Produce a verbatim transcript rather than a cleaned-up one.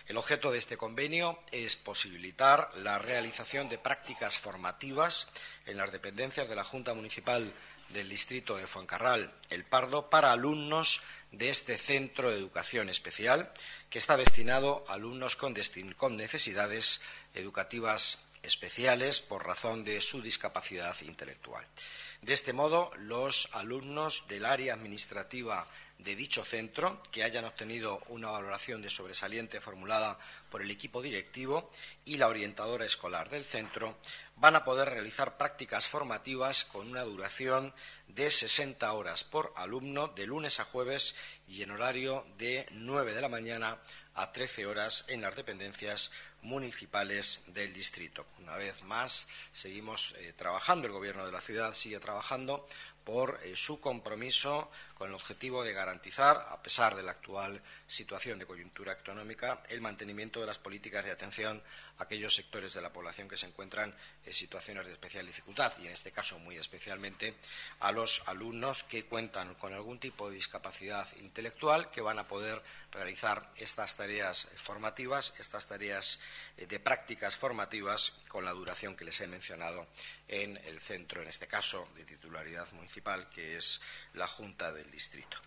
El objeto de este convenio es posibilitar la realización de prácticas formativas en las dependencias de la Junta Municipal del Distrito de Fuencarral, El Pardo, para alumnos de este centro de educación especial, que está destinado a alumnos con, con necesidades educativas especiales por razón de su discapacidad intelectual. De este modo, los alumnos del área administrativa de dicho centro, que hayan obtenido una valoración de sobresaliente formulada por el equipo directivo y la orientadora escolar del centro, van a poder realizar prácticas formativas con una duración de sesenta horas por alumno de lunes a jueves y en horario de nueve de la mañana a trece horas en las dependencias municipales del distrito. Una vez más, seguimos eh, trabajando, el Gobierno de la ciudad sigue trabajando por eh, su compromiso con el objetivo de garantizar, a pesar de la actual situación de coyuntura económica, el mantenimiento de las políticas de atención a aquellos sectores de la población que se encuentran en situaciones de especial dificultad y, en este caso, muy especialmente a los alumnos que cuentan con algún tipo de discapacidad intelectual, que van a poder realizar estas tareas formativas, estas tareas de prácticas formativas con la duración que les he mencionado en el centro, en este caso de titularidad municipal, que es la Junta del Distrito.